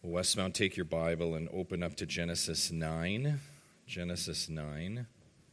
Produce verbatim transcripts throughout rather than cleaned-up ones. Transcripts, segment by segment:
Westmount, take your Bible and open up to Genesis nine. Genesis nine.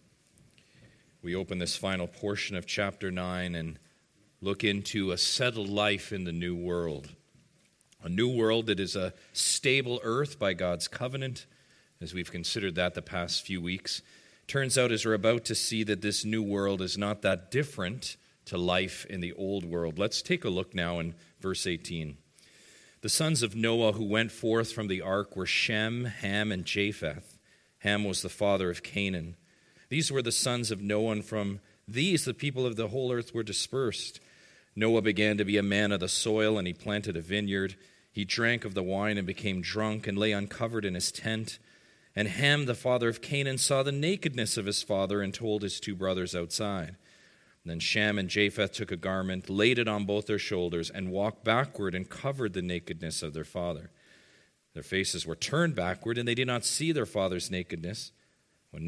We open this final portion of chapter nine and look into a settled life in the new world. A new world that is a stable earth by God's covenant, as we've considered that the past few weeks. Turns out, as we're about to see, that this new world is not that different to life in the old world. Let's take a look now in verse eighteen. The sons of Noah who went forth from the ark were Shem, Ham, and Japheth. Ham was the father of Canaan. These were the sons of Noah, and from these the people of the whole earth were dispersed. Noah began to be a man of the soil, and he planted a vineyard. He drank of the wine and became drunk and lay uncovered in his tent. And Ham, the father of Canaan, saw the nakedness of his father and told his two brothers outside. Then Shem and Japheth took a garment, laid it on both their shoulders, and walked backward and covered the nakedness of their father. Their faces were turned backward, and they did not see their father's nakedness. When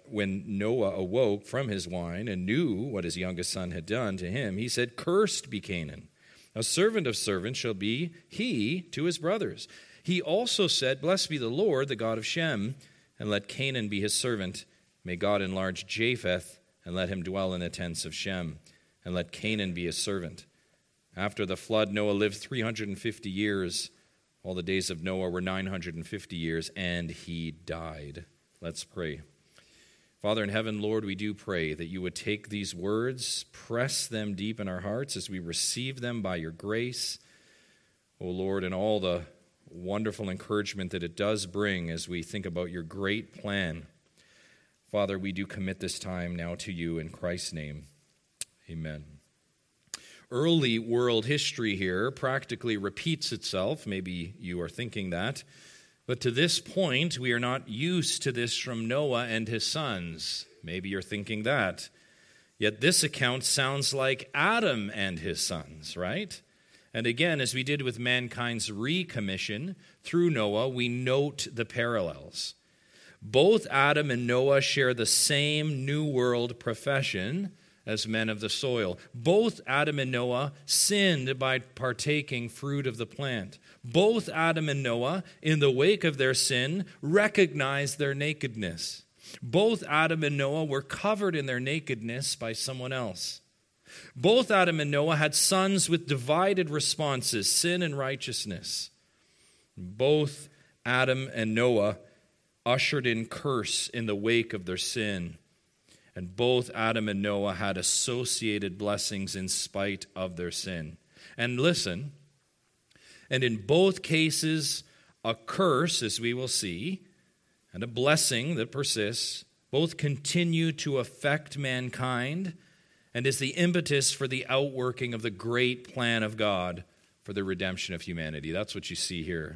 Noah awoke from his wine and knew what his youngest son had done to him, he said, "Cursed be Canaan. A servant of servants shall be he to his brothers." He also said, "Blessed be the Lord, the God of Shem, and let Canaan be his servant. May God enlarge Japheth, and let him dwell in the tents of Shem, and let Canaan be his servant." After the flood, Noah lived three hundred fifty years. All the days of Noah were nine hundred fifty years, and he died. Let's pray. Father in heaven, Lord, we do pray that you would take these words, press them deep in our hearts as we receive them by your grace. O Lord, and all the wonderful encouragement that it does bring as we think about your great plan. Father, we do commit this time now to you in Christ's name. Amen. Early world history here practically repeats itself. Maybe you are thinking that. But to this point, we are not used to this from Noah and his sons. Maybe you're thinking that. Yet this account sounds like Adam and his sons, right? And again, as we did with mankind's recommission, through Noah, we note the parallels. Both Adam and Noah share the same New World profession as men of the soil. Both Adam and Noah sinned by partaking fruit of the plant. Both Adam and Noah, in the wake of their sin, recognized their nakedness. Both Adam and Noah were covered in their nakedness by someone else. Both Adam and Noah had sons with divided responses, sin and righteousness. Both Adam and Noah ushered in curse in the wake of their sin. And both Adam and Noah had associated blessings in spite of their sin. And listen, and in both cases, a curse, as we will see, and a blessing that persists, both continue to affect mankind and is the impetus for the outworking of the great plan of God for the redemption of humanity. That's what you see here.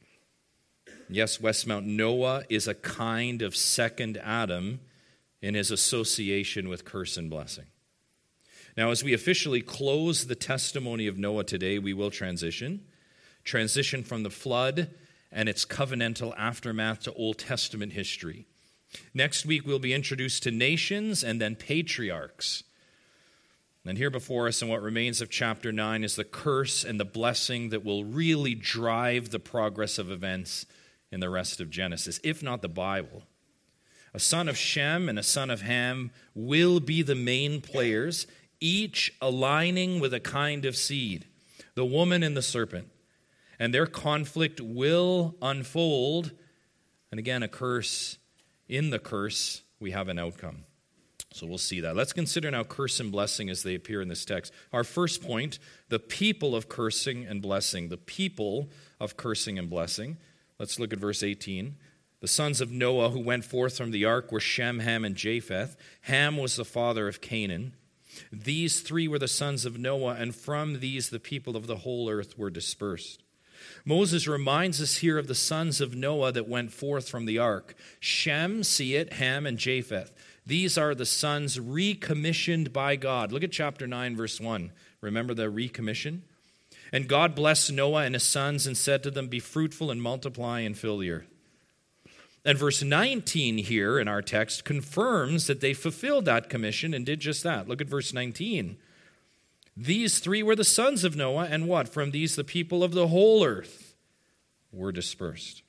Yes, Westmount, Noah is a kind of second Adam in his association with curse and blessing. Now, as we officially close the testimony of Noah today, we will transition. Transition from the flood and its covenantal aftermath to Old Testament history. Next week, we'll be introduced to nations and then patriarchs. And here before us in what remains of chapter nine is the curse and the blessing that will really drive the progress of events in the rest of Genesis, if not the Bible. A son of Shem and a son of Ham will be the main players, each aligning with a kind of seed, the woman and the serpent. And their conflict will unfold. And again, a curse. In the curse, we have an outcome. So we'll see that. Let's consider now curse and blessing as they appear in this text. Our first point, the people of cursing and blessing. The people of cursing and blessing. Let's look at verse eighteen. The sons of Noah who went forth from the ark were Shem, Ham, and Japheth. Ham was the father of Canaan. These three were the sons of Noah, and from these the people of the whole earth were dispersed. Moses reminds us here of the sons of Noah that went forth from the ark. Shem, see it, Ham, and Japheth. These are the sons recommissioned by God. Look at chapter nine, verse one. Remember the recommission? And God blessed Noah and his sons and said to them, "Be fruitful and multiply and fill the earth." And verse nineteen here in our text confirms that they fulfilled that commission and did just that. Look at verse nineteen. These three were the sons of Noah, and what? From these the people of the whole earth were dispersed.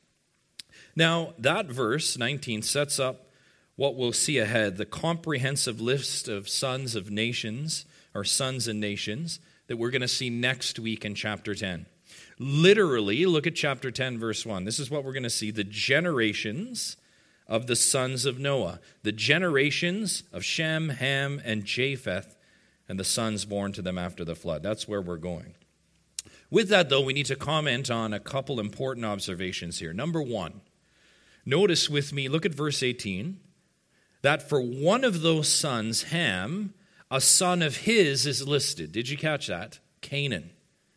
Now, that verse, nineteen, sets up what we'll see ahead, the comprehensive list of sons of nations, or sons and nations, that we're going to see next week in chapter ten. Literally, look at chapter ten, verse one. This is what we're going to see, the generations of the sons of Noah, the generations of Shem, Ham, and Japheth, and the sons born to them after the flood. That's where we're going. With that, though, we need to comment on a couple important observations here. Number one, notice with me, look at verse eighteen, that for one of those sons, Ham, a son of his is listed. Did you catch that? Canaan.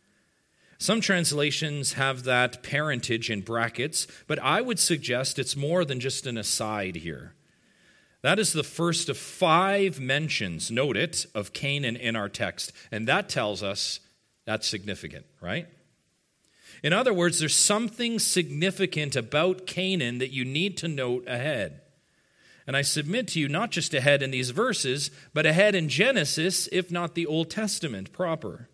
Some translations have that parentage in brackets, but I would suggest it's more than just an aside here. That is the first of five mentions, note it, of Canaan in our text, and that tells us that's significant, right? In other words, there's something significant about Canaan that you need to note ahead. And I submit to you, not just ahead in these verses, but ahead in Genesis, if not the Old Testament proper.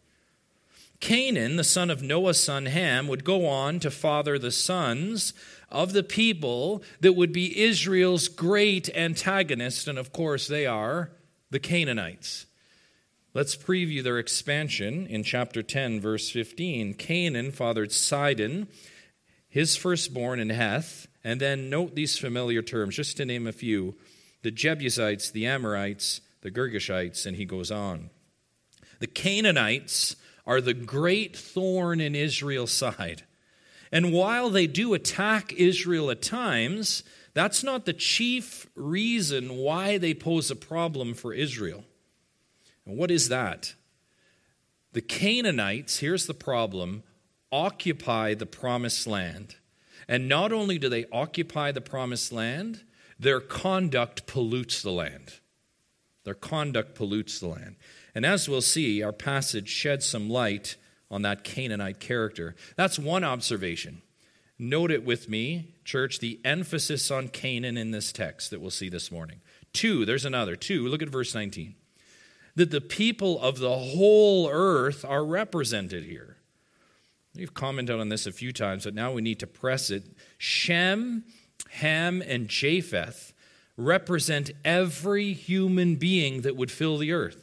Canaan, the son of Noah's son Ham, would go on to father the sons of the people that would be Israel's great antagonist, and of course they are the Canaanites. Let's preview their expansion in chapter ten, verse fifteen. Canaan fathered Sidon, his firstborn in Heth, and then note these familiar terms, just to name a few, the Jebusites, the Amorites, the Girgashites, and he goes on. The Canaanites are the great thorn in Israel's side. And while they do attack Israel at times, that's not the chief reason why they pose a problem for Israel. And what is that? The Canaanites, here's the problem, occupy the promised land. And not only do they occupy the promised land, their conduct pollutes the land. Their conduct pollutes the land. And as we'll see, our passage sheds some light on that Canaanite character. That's one observation. Note it with me, church, the emphasis on Canaan in this text that we'll see this morning. Two, there's another. Two, look at verse nineteen. That the people of the whole earth are represented here. We've commented on this a few times, but now we need to press it. Shem, Ham, and Japheth represent every human being that would fill the earth.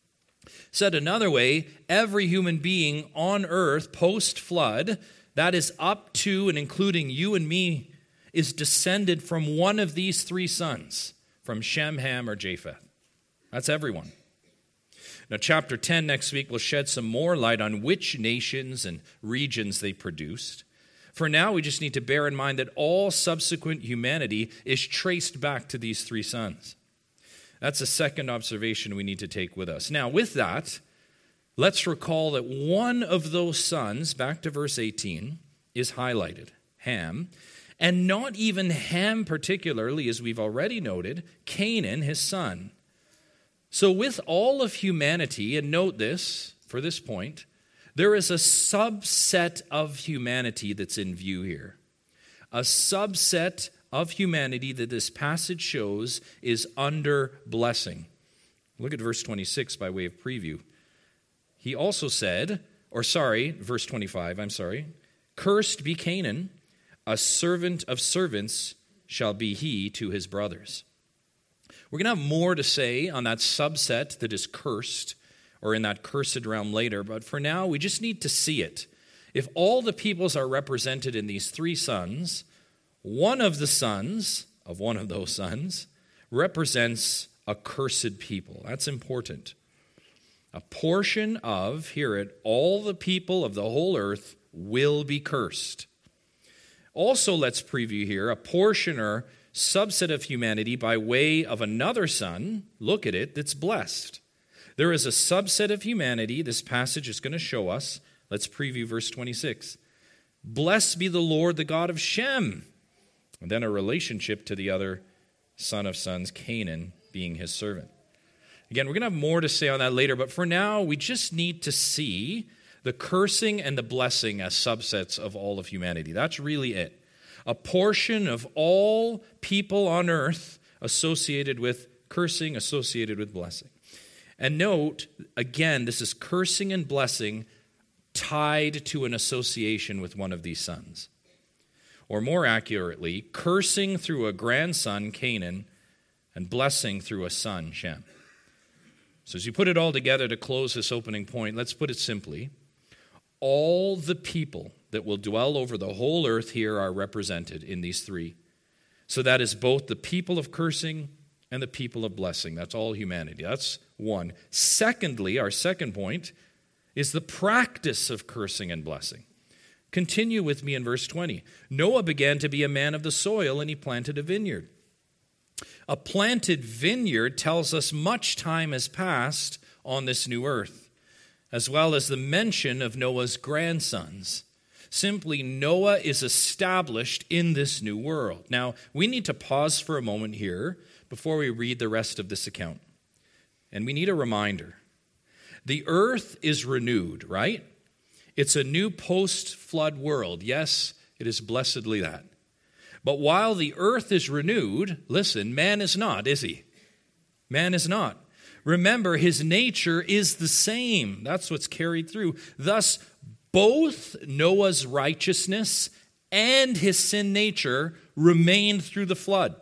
Said another way, every human being on earth post-flood, that is up to and including you and me, is descended from one of these three sons, from Shem, Ham, or Japheth. That's everyone. Now, chapter ten next week will shed some more light on which nations and regions they produced. For now, we just need to bear in mind that all subsequent humanity is traced back to these three sons. That's a second observation we need to take with us. Now, with that, let's recall that one of those sons, back to verse eighteen, is highlighted, Ham. And not even Ham particularly, as we've already noted, Canaan, his son. So with all of humanity, and note this for this point, there is a subset of humanity that's in view here. A subset of humanity that this passage shows is under blessing. Look at verse twenty-six by way of preview. He also said, or sorry, verse twenty-five, I'm sorry, cursed be Canaan, a servant of servants shall be he to his brothers. We're going to have more to say on that subset that is cursed, or in that cursed realm later, but for now we just need to see it. If all the peoples are represented in these three sons, one of the sons, of one of those sons, represents a cursed people. That's important. A portion of, hear it, all the people of the whole earth will be cursed. Also, let's preview here a portion or subset of humanity by way of another son, look at it, that's blessed. There is a subset of humanity, this passage is going to show us. Let's preview verse twenty-six. Blessed be the Lord, the God of Shem. And then a relationship to the other son of sons, Canaan, being his servant. Again, we're going to have more to say on that later, but for now, we just need to see the cursing and the blessing as subsets of all of humanity. That's really it. A portion of all people on earth associated with cursing, associated with blessing. And note, again, this is cursing and blessing tied to an association with one of these sons. or more accurately, cursing through a grandson, Canaan, and blessing through a son, Shem. So as you put it all together to close this opening point, let's put it simply. All the people that will dwell over the whole earth here are represented in these three. So that is both the people of cursing and the people of blessing. That's all humanity. That's one. Secondly, our second point is the practice of cursing and blessing. Continue with me in verse twenty. Noah began to be a man of the soil, and he planted a vineyard. A planted vineyard tells us much time has passed on this new earth, as well as the mention of Noah's grandsons. Simply, Noah is established in this new world. Now, we need to pause for a moment here before we read the rest of this account. And we need a reminder. The earth is renewed, right? It's a new post-flood world. Yes, it is blessedly that. But while the earth is renewed, listen, man is not, is he? Man is not. Remember, his nature is the same. That's what's carried through. Thus, both Noah's righteousness and his sin nature remained through the flood.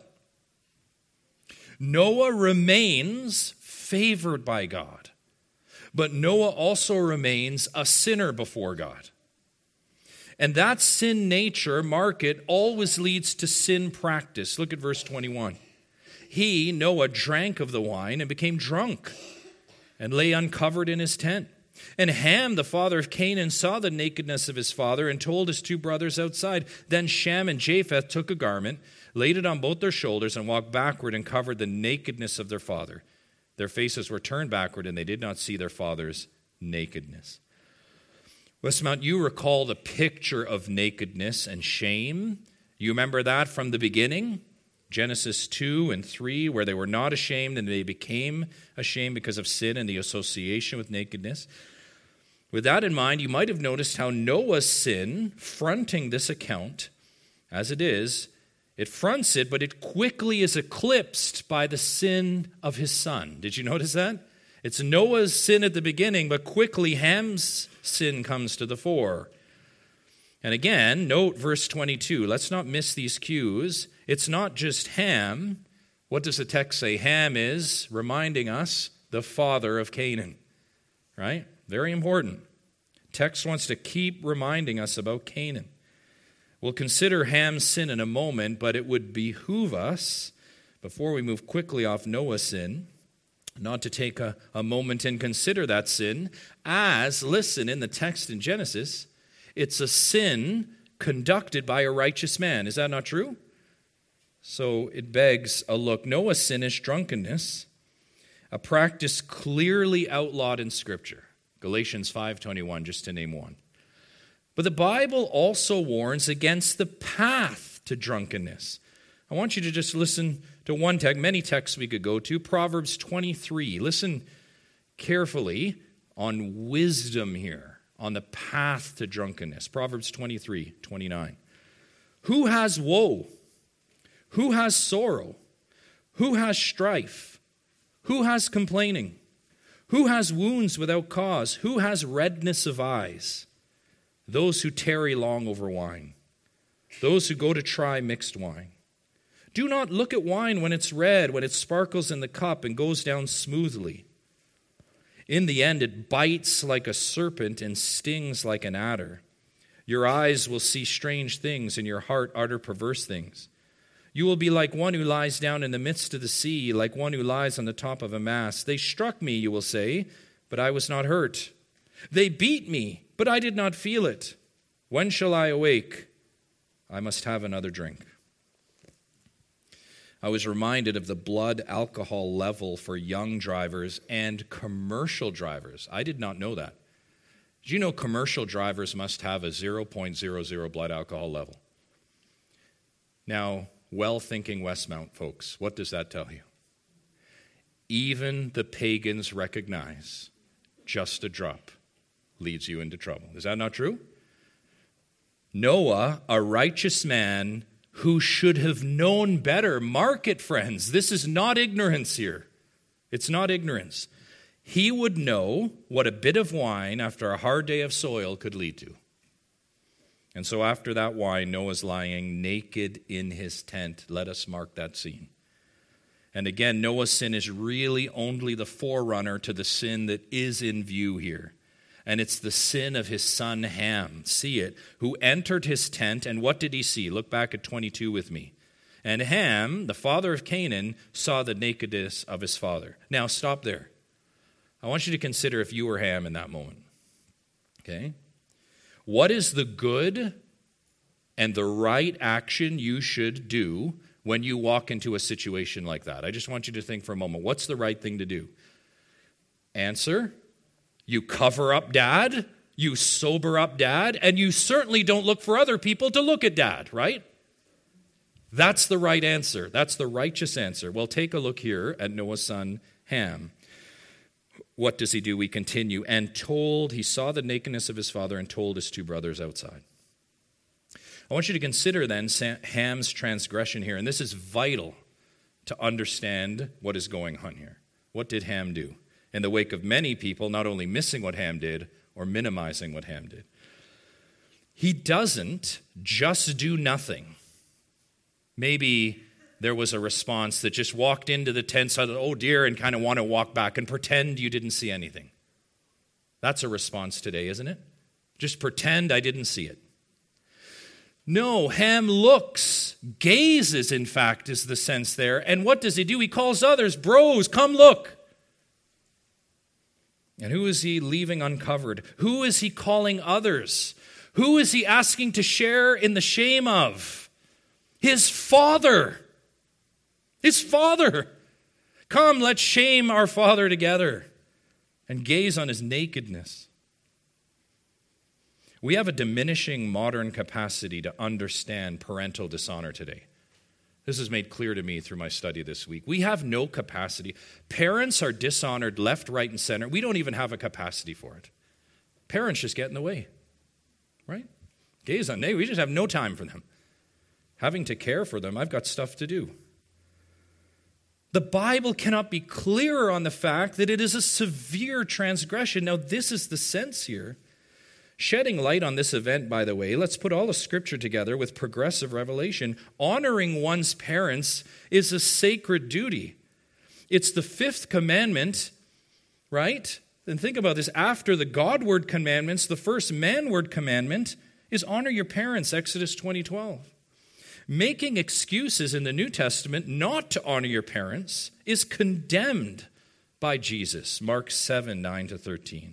Noah remains favored by God, but Noah also remains a sinner before God. And that sin nature, mark it, always leads to sin practice. Look at verse twenty-one. He, Noah, drank of the wine and became drunk and lay uncovered in his tent. And Ham, the father of Canaan, saw the nakedness of his father and told his two brothers outside. Then Shem and Japheth took a garment, laid it on both their shoulders, and walked backward and covered the nakedness of their father. Their faces were turned backward, and they did not see their father's nakedness. Westmount, you recall the picture of nakedness and shame. You remember that from the beginning? Genesis two and three, where they were not ashamed and they became ashamed because of sin and the association with nakedness. With that in mind, you might have noticed how Noah's sin, fronting this account, as it is, it fronts it, but it quickly is eclipsed by the sin of his son. Did you notice that? It's Noah's sin at the beginning, but quickly Ham's sin comes to the fore. And again, note verse twenty-two. Let's not miss these cues. It's not just Ham. What does the text say? Ham is, reminding us, the father of Canaan. Right? Very important. Text wants to keep reminding us about Canaan. We'll consider Ham's sin in a moment, but it would behoove us, before we move quickly off Noah's sin, not to take a, a moment and consider that sin as, listen, in the text in Genesis, it's a sin conducted by a righteous man. Is that not true? So it begs a look. Noah's sin is drunkenness, a practice clearly outlawed in Scripture. Galatians five twenty-one, just to name one. But the Bible also warns against the path to drunkenness. I want you to just listen to one text, many texts we could go to, Proverbs twenty-three. Listen carefully on wisdom here, on the path to drunkenness. Proverbs twenty-three twenty-nine. Who has woe? Who has sorrow? Who has strife? Who has complaining? Who has wounds without cause? Who has redness of eyes? Those who tarry long over wine. Those who go to try mixed wine. Do not look at wine when it's red, when it sparkles in the cup and goes down smoothly. In the end, it bites like a serpent and stings like an adder. Your eyes will see strange things, and your heart utter perverse things. You will be like one who lies down in the midst of the sea, like one who lies on the top of a mast. They struck me, you will say, but I was not hurt. They beat me, but I did not feel it. When shall I awake? I must have another drink. I was reminded of the blood alcohol level for young drivers and commercial drivers. I did not know that. Did you know commercial drivers must have a zero point zero zero blood alcohol level? Now, well-thinking Westmount folks, what does that tell you? Even the pagans recognize just a drop leads you into trouble. Is that not true? Noah, a righteous man who should have known better. Mark it, friends. This is not ignorance here. It's not ignorance. He would know what a bit of wine after a hard day of soil could lead to. And so after that wine, Noah's lying naked in his tent. Let us mark that scene. And again, Noah's sin is really only the forerunner to the sin that is in view here. And it's the sin of his son Ham, see it, who entered his tent, and what did he see? Look back at twenty-two with me. And Ham, the father of Canaan, saw the nakedness of his father. Now stop there. I want you to consider if you were Ham in that moment. Okay? What is the good and the right action you should do when you walk into a situation like that? I just want you to think for a moment. What's the right thing to do? Answer, you cover up dad, you sober up dad, and you certainly don't look for other people to look at dad, right? That's the right answer. That's the righteous answer. Well, take a look here at Noah's son Ham. What does he do? We continue. And told, he saw the nakedness of his father and told his two brothers outside. I want you to consider then Ham's transgression here, and this is vital to understand what is going on here. What did Ham do? In the wake of many people not only missing what Ham did or minimizing what Ham did. He doesn't just do nothing. Maybe there was a response that just walked into the tent, said, oh dear, and kind of want to walk back and pretend you didn't see anything. That's a response today, isn't it? Just pretend I didn't see it. No, Ham looks, gazes, in fact, is the sense there. And what does he do? He calls others, bros, come look. And who is he leaving uncovered? Who is he calling others? Who is he asking to share in the shame of? His father. His father. Come, let's shame our father together and gaze on his nakedness. We have a diminishing modern capacity to understand parental dishonor today. This is made clear to me through my study this week. We have no capacity. Parents are dishonored left, right, and center. We don't even have a capacity for it. Parents just get in the way, right? Gaze on, we just have no time for them. Having to care for them, I've got stuff to do. The Bible cannot be clearer on the fact that it is a severe transgression. Now, this is the sense here. Shedding light on this event, by the way, let's put all the Scripture together with progressive revelation. Honoring one's parents is a sacred duty. It's the fifth commandment, right? And think about this. After the Godward commandments, the first manward commandment is honor your parents, Exodus twenty twelve. Making excuses in the New Testament not to honor your parents is condemned by Jesus, Mark seven, nine to thirteen.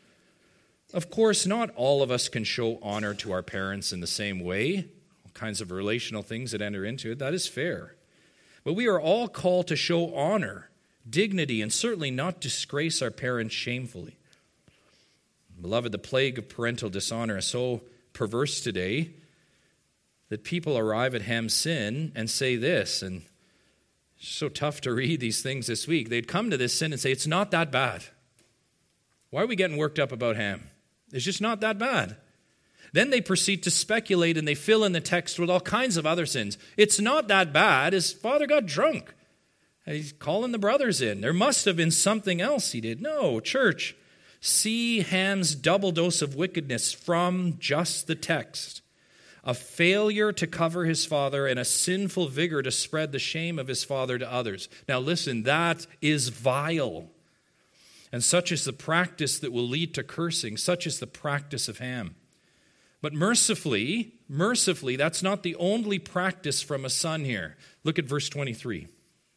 Of course, not all of us can show honor to our parents in the same way, all kinds of relational things that enter into it. That is fair. But we are all called to show honor, dignity, and certainly not disgrace our parents shamefully. Beloved, the plague of parental dishonor is so perverse today that people arrive at Ham's sin and say this, and it's so tough to read these things this week. They'd come to this sin and say, it's not that bad. Why are we getting worked up about Ham? It's just not that bad. Then they proceed to speculate and they fill in the text with all kinds of other sins. It's not that bad. His father got drunk. He's calling the brothers in. There must have been something else he did. No, church, see Ham's double dose of wickedness from just the text. A failure to cover his father and a sinful vigor to spread the shame of his father to others. Now listen, that is vile. And such is the practice that will lead to cursing. Such is the practice of Ham. But mercifully, mercifully, that's not the only practice from a son here. Look at verse twenty-three.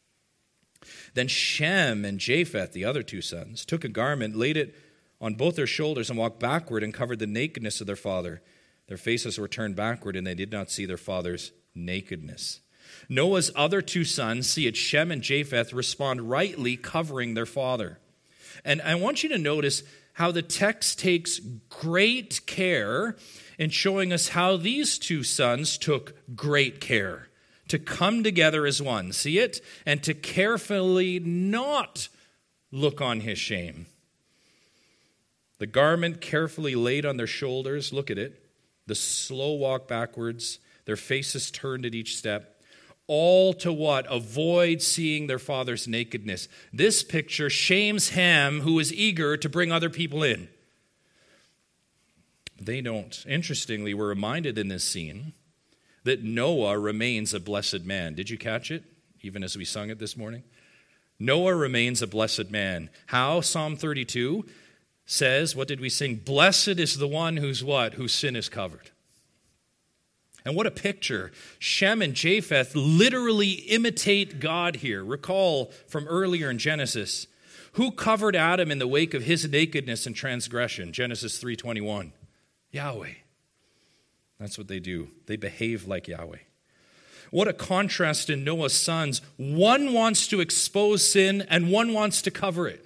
Then Shem and Japheth, the other two sons, took a garment, laid it on both their shoulders, and walked backward and covered the nakedness of their father. Their faces were turned backward, and they did not see their father's nakedness. Noah's other two sons, see it, Shem and Japheth, respond rightly, covering their father. And I want you to notice how the text takes great care in showing us how these two sons took great care to come together as one. See it? And to carefully not look on his shame. The garment carefully laid on their shoulders. Look at it. The slow walk backwards. Their faces turned at each step. All to what? Avoid seeing their father's nakedness. This picture shames Ham, who is eager to bring other people in. They don't. Interestingly, we're reminded in this scene that Noah remains a blessed man. Did you catch it, even as we sung it this morning? Noah remains a blessed man. How? Psalm thirty-two says, what did we sing? Blessed is the one whose what? Whose sin is covered. And what a picture. Shem and Japheth literally imitate God here. Recall from earlier in Genesis, who covered Adam in the wake of his nakedness and transgression? Genesis three twenty-one. Yahweh. That's what they do. They behave like Yahweh. What a contrast in Noah's sons. One wants to expose sin and one wants to cover it.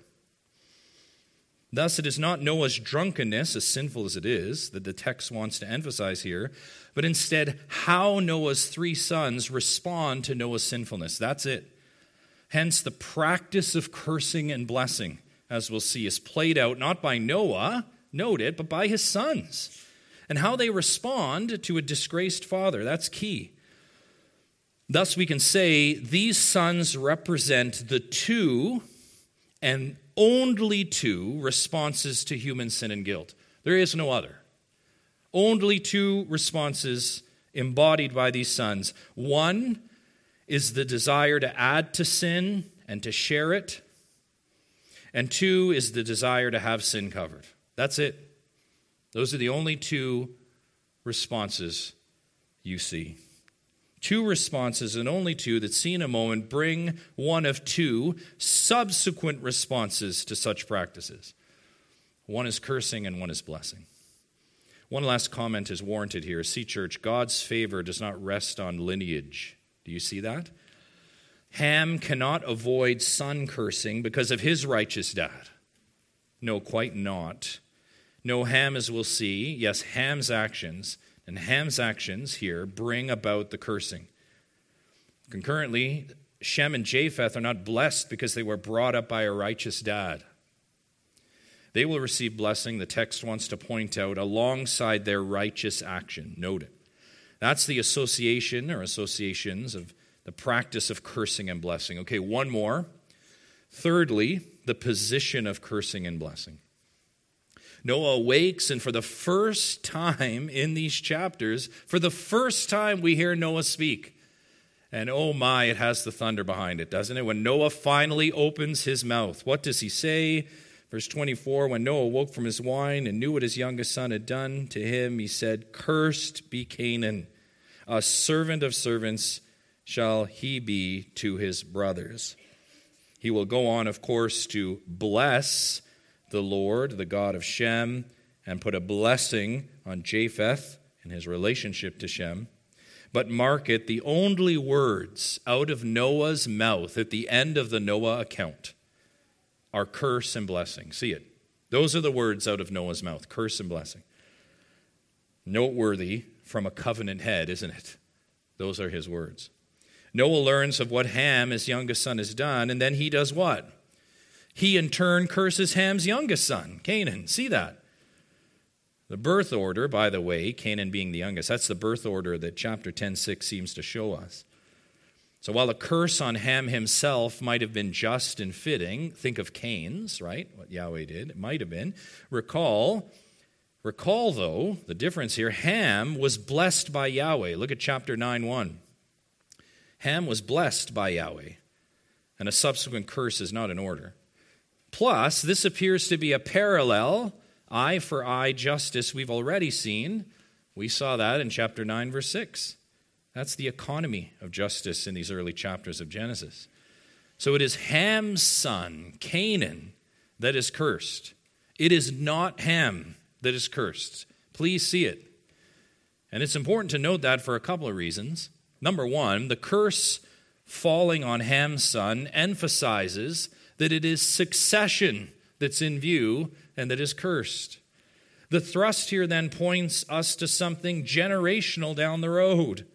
Thus, it is not Noah's drunkenness, as sinful as it is, that the text wants to emphasize here, but instead how Noah's three sons respond to Noah's sinfulness. That's it. Hence, the practice of cursing and blessing, as we'll see, is played out not by Noah, note it, but by his sons. And how they respond to a disgraced father. That's key. Thus, we can say these sons represent the two and only two responses to human sin and guilt. There is no other. Only two responses embodied by these sons. One is the desire to add to sin and to share it. And two is the desire to have sin covered. That's it. Those are the only two responses you see. Two responses, and only two that see in a moment, bring one of two subsequent responses to such practices. One is cursing and one is blessing. One last comment is warranted here. See, church, God's favor does not rest on lineage. Do you see that? Ham cannot avoid son cursing because of his righteous dad. No, quite not. No, Ham, as we'll see, yes, Ham's actions, and Ham's actions here bring about the cursing. Concurrently, Shem and Japheth are not blessed because they were brought up by a righteous dad. They will receive blessing, the text wants to point out, alongside their righteous action. Note it. That's the association or associations of the practice of cursing and blessing. Okay, one more. Thirdly, the position of cursing and blessing. Noah awakes, and for the first time in these chapters, for the first time we hear Noah speak. And oh my, it has the thunder behind it, doesn't it? When Noah finally opens his mouth, what does he say? Verse twenty-four, when Noah woke from his wine and knew what his youngest son had done to him, he said, "Cursed be Canaan, a servant of servants shall he be to his brothers." He will go on, of course, to bless the Lord, the God of Shem, and put a blessing on Japheth in his relationship to Shem. But mark it, the only words out of Noah's mouth at the end of the Noah account are curse and blessing. See it. Those are the words out of Noah's mouth, curse and blessing. Noteworthy from a covenant head, isn't it? Those are his words. Noah learns of what Ham, his youngest son, has done, and then he does what? He in turn curses Ham's youngest son, Canaan. See that? The birth order, by the way, Canaan being the youngest, that's the birth order that chapter ten six seems to show us. So while a curse on Ham himself might have been just and fitting, think of Cain's, right? What Yahweh did, it might have been. Recall, recall though, the difference here, Ham was blessed by Yahweh. Look at chapter nine one. Ham was blessed by Yahweh, and a subsequent curse is not in order. Plus, this appears to be a parallel, eye for eye justice we've already seen. We saw that in chapter nine, verse six. That's the economy of justice in these early chapters of Genesis. So it is Ham's son, Canaan, that is cursed. It is not Ham that is cursed. Please see it. And it's important to note that for a couple of reasons. Number one, the curse falling on Ham's son emphasizes that it is succession that's in view and that is cursed. The thrust here then points us to something generational down the road.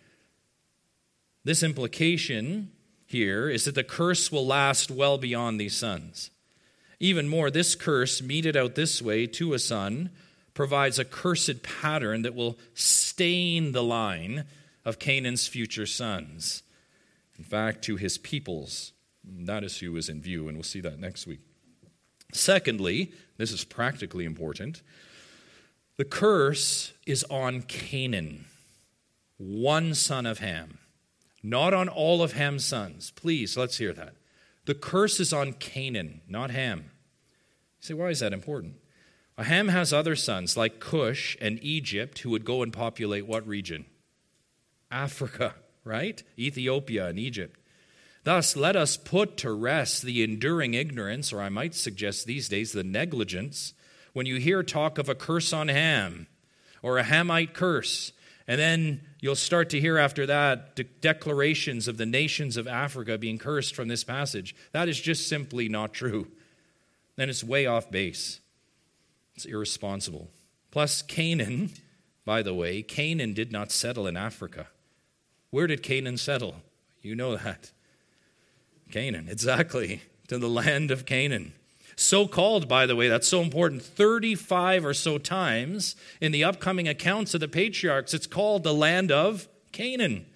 This implication here is that the curse will last well beyond these sons. Even more, this curse, meted out this way to a son, provides a cursed pattern that will stain the line of Canaan's future sons. In fact, to his peoples. That is who is in view, and we'll see that next week. Secondly, this is practically important, The curse is on Canaan, one son of Ham, not on all of Ham's sons. Please, let's hear that. The curse is on Canaan, not Ham. You say, why is that important? Well, Ham has other sons like Cush and Egypt who would go and populate what region? Africa, right? Ethiopia and Egypt. Thus, let us put to rest the enduring ignorance, or I might suggest these days the negligence, when you hear talk of a curse on Ham or a Hamite curse. And then you'll start to hear after that de- declarations of the nations of Africa being cursed from this passage. That is just simply not true. Then it's way off base. It's irresponsible. Plus, Canaan, by the way, Canaan did not settle in Africa. Where did Canaan settle? You know that. Canaan, exactly, to the land of Canaan. So called, by the way, that's so important, thirty-five or so times in the upcoming accounts of the patriarchs, it's called the land of Canaan.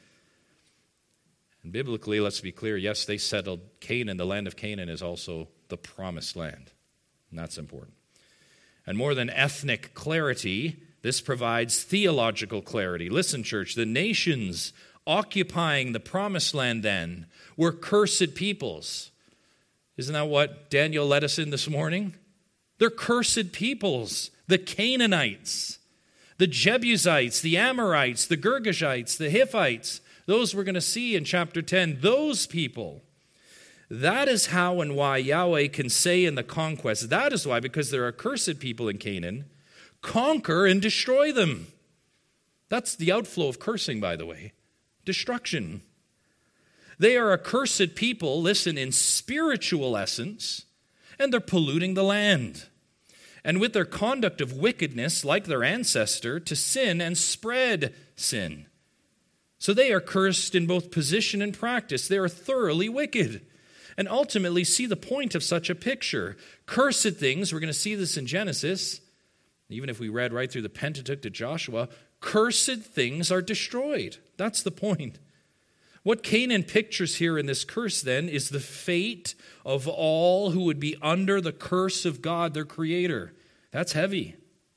And biblically, let's be clear, yes, they settled Canaan. The land of Canaan is also the promised land, and that's important. And more than ethnic clarity, this provides theological clarity. Listen, church, the nations occupying the promised land then were cursed peoples. Isn't that what Daniel led us in this morning? They're cursed peoples. The Canaanites, the Jebusites, the Amorites, the Girgashites, the Hittites. Those we're going to see in chapter ten. Those people. That is how and why Yahweh can say in the conquest, that is why, because there are cursed people in Canaan, conquer and destroy them. That's the outflow of cursing, by the way. Destruction. They are a cursed people, listen, in spiritual essence, and they're polluting the land. And with their conduct of wickedness, like their ancestor, to sin and spread sin. So they are cursed in both position and practice. They are thoroughly wicked. And ultimately, see the point of such a picture. Cursed things, we're going to see this in Genesis, even if we read right through the Pentateuch to Joshua, cursed things are destroyed. That's the point. What Canaan pictures here in this curse, then, is the fate of all who would be under the curse of God, their Creator. That's heavy.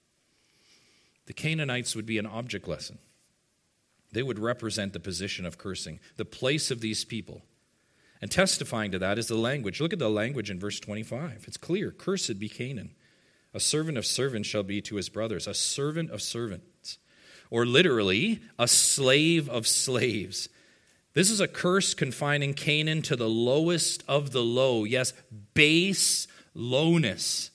The Canaanites would be an object lesson. They would represent the position of cursing, the place of these people. And testifying to that is the language. Look at the language in verse twenty-five. It's clear. Cursed be Canaan. A servant of servants shall be to his brothers. A servant of servants. Or literally, a slave of slaves. This is a curse confining Canaan to the lowest of the low. Yes, base lowness.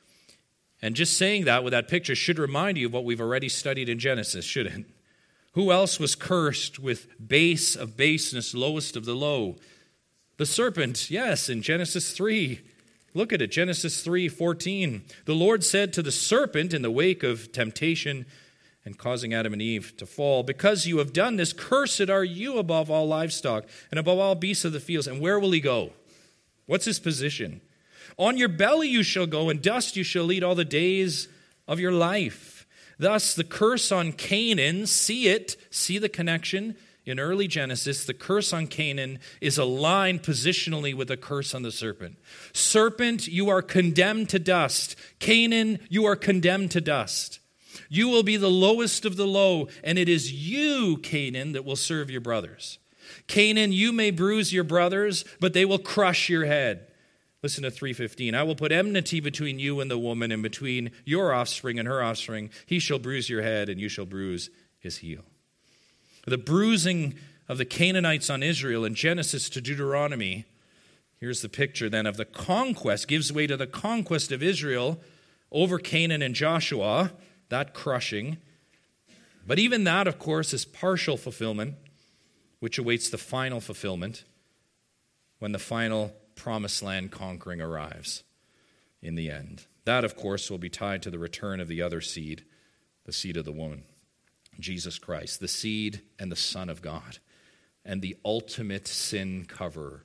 And just saying that with that picture should remind you of what we've already studied in Genesis, shouldn't it? Who else was cursed with base of baseness, lowest of the low? The serpent, yes, in Genesis three. Look at it, Genesis three fourteen. The Lord said to the serpent in the wake of temptation and causing Adam and Eve to fall, because you have done this, cursed are you above all livestock and above all beasts of the fields. And where will he go? What's his position? On your belly you shall go, and dust you shall eat all the days of your life. Thus the curse on Canaan, see it, see the connection in early Genesis. The curse on Canaan is aligned positionally with the curse on the serpent. Serpent, you are condemned to dust. Canaan, you are condemned to dust. You will be the lowest of the low, and it is you, Canaan, that will serve your brothers. Canaan, you may bruise your brothers, but they will crush your head. Listen to three fifteen. I will put enmity between you and the woman, and between your offspring and her offspring. He shall bruise your head, and you shall bruise his heel. The bruising of the Canaanites on Israel in Genesis to Deuteronomy, here's the picture then of the conquest, gives way to the conquest of Israel over Canaan and Joshua, that crushing. But even that, of course, is partial fulfillment, which awaits the final fulfillment when the final promised land conquering arrives in the end. That, of course, will be tied to the return of the other seed, the seed of the woman, Jesus Christ, the seed and the Son of God, and the ultimate sin coverer.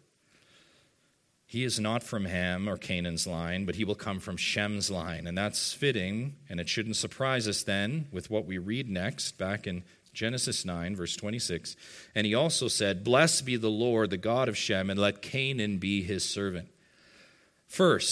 He is not from Ham or Canaan's line, but he will come from Shem's line. And that's fitting, and it shouldn't surprise us then with what we read next, back in Genesis nine, verse twenty-six. And he also said, blessed be the Lord, the God of Shem, and let Canaan be his servant. First,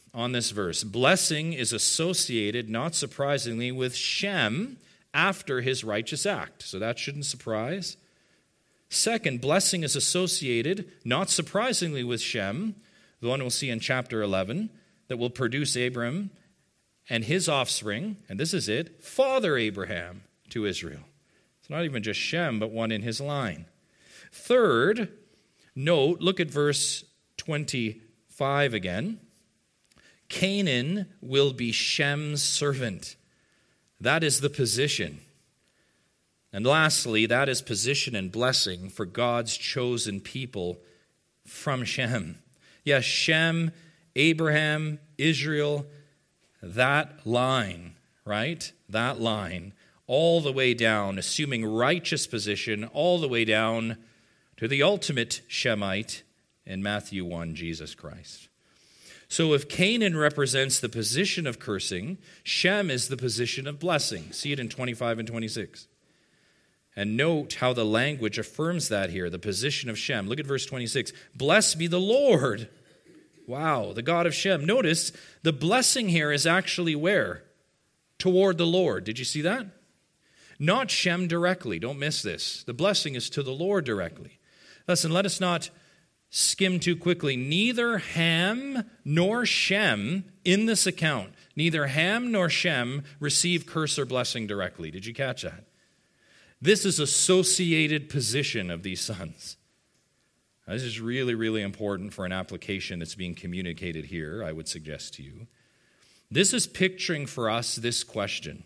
on this verse. Blessing is associated, not surprisingly, with Shem after his righteous act. So that shouldn't surprise. Second, blessing is associated, not surprisingly, with Shem, the one we'll see in chapter eleven, that will produce Abram and his offspring, and this is it, Father Abraham to Israel. It's not even just Shem, but one in his line. Third, note, look at verse twenty-five again. Canaan will be Shem's servant. That is the position. And lastly, that is position and blessing for God's chosen people from Shem. Yes, Shem, Abraham, Israel, that line, right? That line, all the way down, assuming righteous position, all the way down to the ultimate Shemite in Matthew one, Jesus Christ. So if Canaan represents the position of cursing, Shem is the position of blessing. See it in twenty-five and twenty-six. And note how the language affirms that here, the position of Shem. Look at verse twenty-six. Blessed be the Lord. Wow, the God of Shem. Notice the blessing here is actually where? Toward the Lord. Did you see that? Not Shem directly. Don't miss this. The blessing is to the Lord directly. Listen, let us not skim too quickly. Neither Ham nor Shem in this account, neither Ham nor Shem receive curse or blessing directly. Did you catch that? This is associated position of these sons. Now, this is really, really important for an application that's being communicated here, I would suggest to you. This is picturing for us this question.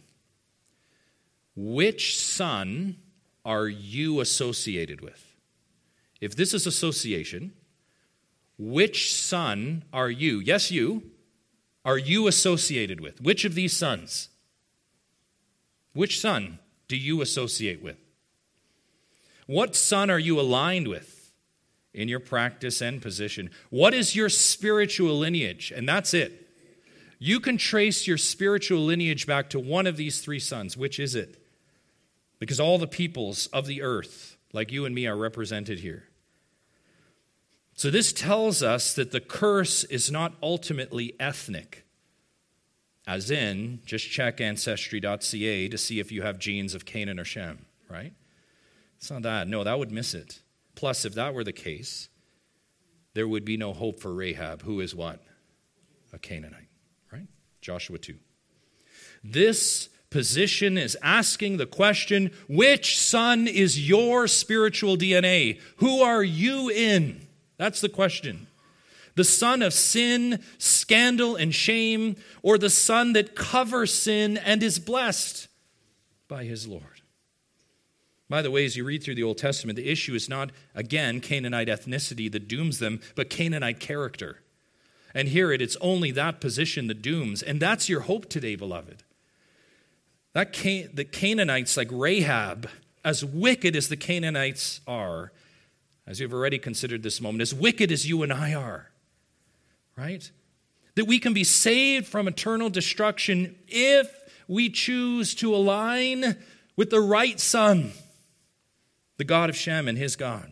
Which son are you associated with? If this is association, which son are you, yes you, are you associated with? Which of these sons? Which son do you associate with? What son are you aligned with in your practice and position? What is your spiritual lineage? And that's it. You can trace your spiritual lineage back to one of these three sons. Which is it? Because all the peoples of the earth, like you and me, are represented here. So this tells us that the curse is not ultimately ethnic. As in, just check ancestry dot c a to see if you have genes of Canaan or Shem, right? It's not that. No, that would miss it. Plus, if that were the case, there would be no hope for Rahab, who is what? A Canaanite, right? Joshua two. This position is asking the question, which son is your spiritual D N A? Who are you in? That's the question. The son of sin, scandal, and shame, or the son that covers sin and is blessed by his Lord? By the way, as you read through the Old Testament, the issue is not, again, Canaanite ethnicity that dooms them, but Canaanite character. And here it, it's only that position that dooms. And that's your hope today, beloved. That Can- the Canaanites, like Rahab, as wicked as the Canaanites are, as you've already considered this moment, as wicked as you and I are, right? That we can be saved from eternal destruction if we choose to align with the right son, the God of Shem and his God.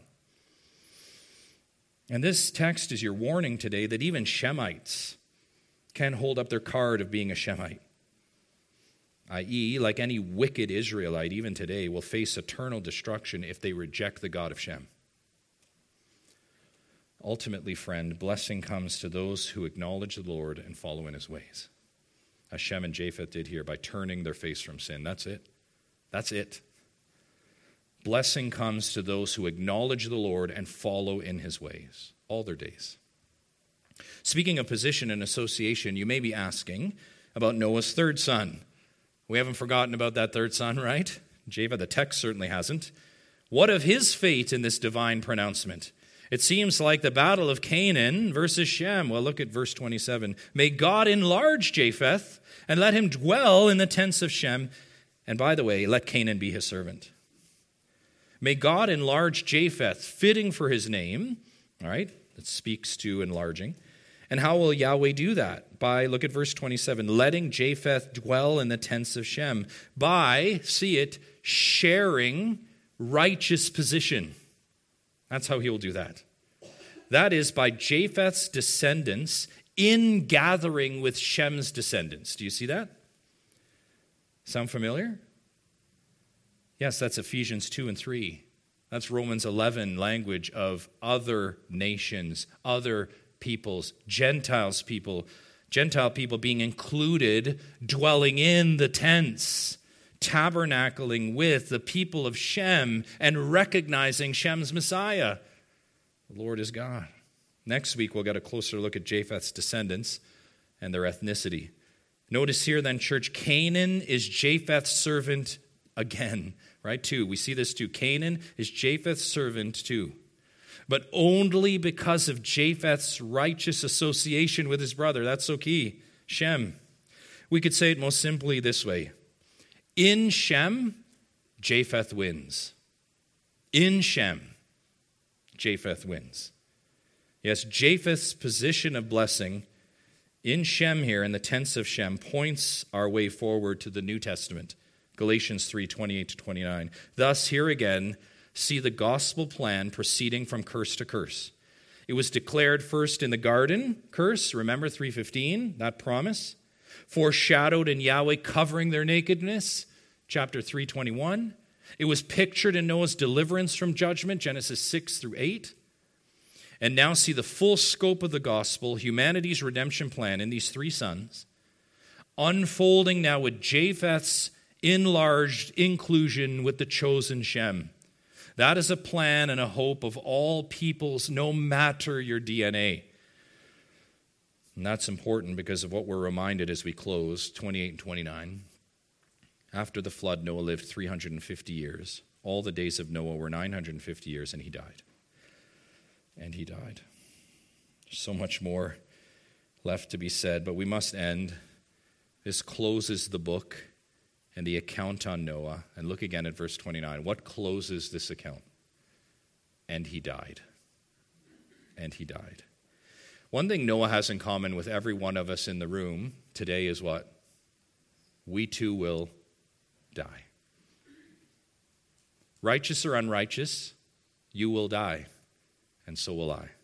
And this text is your warning today that even Shemites can hold up their card of being a Shemite. that is, like any wicked Israelite, even today, will face eternal destruction if they reject the God of Shem. Ultimately, friend, blessing comes to those who acknowledge the Lord and follow in his ways, as Shem and Japheth did here by turning their face from sin. That's it. That's it. Blessing comes to those who acknowledge the Lord and follow in his ways all their days. Speaking of position and association, you may be asking about Noah's third son. We haven't forgotten about that third son, right? Japheth, the text certainly hasn't. What of his fate in this divine pronouncement? It seems like the battle of Canaan versus Shem. Well, look at verse twenty-seven. May God enlarge Japheth and let him dwell in the tents of Shem. And by the way, let Canaan be his servant. May God enlarge Japheth, fitting for his name. All right, that speaks to enlarging. And how will Yahweh do that? By, look at verse twenty-seven, letting Japheth dwell in the tents of Shem. By, see it, sharing righteous position. That's how he will do that. That is by Japheth's descendants ingathering with Shem's descendants. Do you see that? Sound familiar? Yes, that's Ephesians two and three. That's Romans eleven language of other nations, other peoples, Gentiles people, Gentile people being included, dwelling in the tents, tabernacling with the people of Shem and recognizing Shem's Messiah. The Lord is God. Next week, we'll get a closer look at Japheth's descendants and their ethnicity. Notice here then, church, Canaan is Japheth's servant again, right? Two. We see this too. Canaan is Japheth's servant too. But only because of Japheth's righteous association with his brother. That's so key. Shem. We could say it most simply this way. In Shem, Japheth wins. In Shem, Japheth wins. Yes, Japheth's position of blessing in Shem here, in the tents of Shem, points our way forward to the New Testament. Galatians three, twenty-eight to twenty-nine. Thus, here again, see the gospel plan proceeding from curse to curse. It was declared first in the garden, curse, remember three fifteen, that promise. Foreshadowed in Yahweh covering their nakedness, chapter three twenty-one. It was pictured in Noah's deliverance from judgment, Genesis six through eight. And now see the full scope of the gospel, humanity's redemption plan in these three sons, unfolding now with Japheth's enlarged inclusion with the chosen Shem. That is a plan and a hope of all peoples, no matter your D N A. And that's important because of what we're reminded as we close, twenty-eight and twenty-nine. After the flood, Noah lived three hundred fifty years. All the days of Noah were nine hundred fifty years, and he died. And he died. There's so much more left to be said, but we must end. This closes the book and the account on Noah. And look again at verse twenty-nine. What closes this account? And he died. And he died. One thing Noah has in common with every one of us in the room today is what? We too will die. Righteous or unrighteous, you will die. And so will I.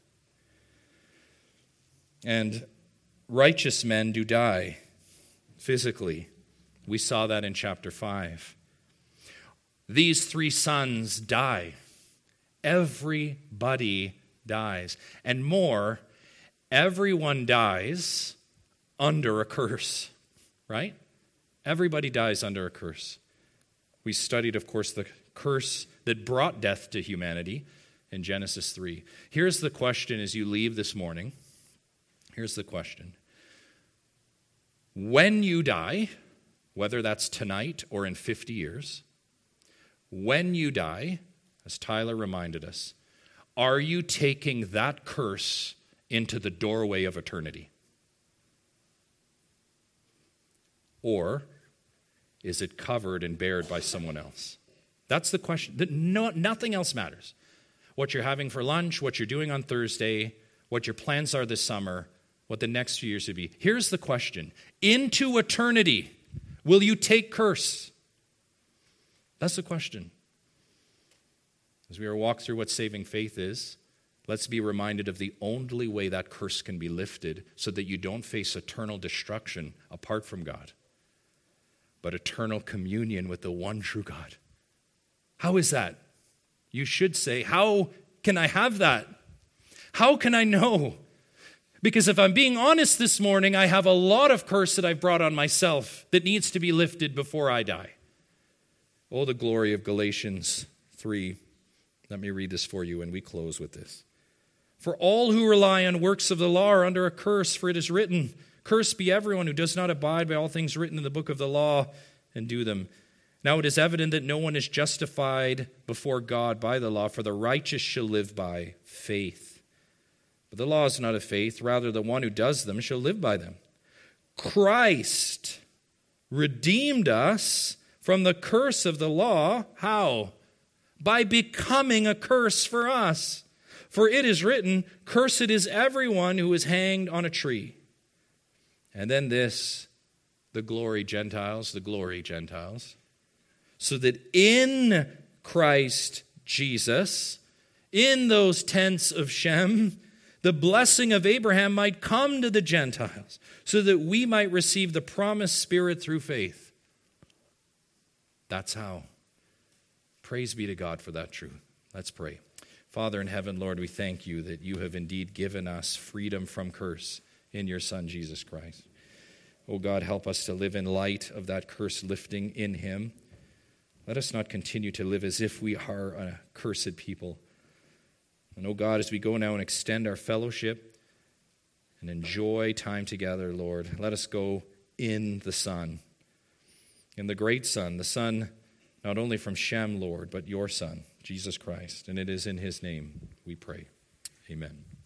And righteous men do die physically. We saw that in chapter five. These three sons die. Everybody dies. And more, everyone dies under a curse, right? Everybody dies under a curse. We studied, of course, the curse that brought death to humanity in Genesis three. Here's the question as you leave this morning. Here's the question. When you die, whether that's tonight or in fifty years, when you die, as Tyler reminded us, are you taking that curse into the doorway of eternity? Or is it covered and bared by someone else? That's the question. No, nothing else matters. What you're having for lunch, what you're doing on Thursday, what your plans are this summer, what the next few years would be. Here's the question. Into eternity, will you take curse? That's the question. As we walk through what saving faith is, let's be reminded of the only way that curse can be lifted so that you don't face eternal destruction apart from God, but eternal communion with the one true God. How is that? You should say, how can I have that? How can I know? Because if I'm being honest this morning, I have a lot of curse that I've brought on myself that needs to be lifted before I die. Oh, the glory of Galatians three. Let me read this for you and we close with this. For all who rely on works of the law are under a curse, for it is written, cursed be everyone who does not abide by all things written in the book of the law and do them. Now it is evident that no one is justified before God by the law, for the righteous shall live by faith. But the law is not of faith, rather the one who does them shall live by them. Christ redeemed us from the curse of the law. How? By becoming a curse for us. For it is written, cursed is everyone who is hanged on a tree. And then this, the glory Gentiles, the glory Gentiles. So that in Christ Jesus, in those tents of Shem, the blessing of Abraham might come to the Gentiles, so that we might receive the promised Spirit through faith. That's how. Praise be to God for that truth. Let's pray. Father in heaven, Lord, we thank you that you have indeed given us freedom from curse in your Son, Jesus Christ. Oh God, help us to live in light of that curse lifting in him. Let us not continue to live as if we are a cursed people. And oh God, as we go now and extend our fellowship and enjoy time together, Lord, let us go in the Son, in the great Son, the Son not only from Shem, Lord, but your Son, Jesus Christ. And it is in his name we pray. Amen.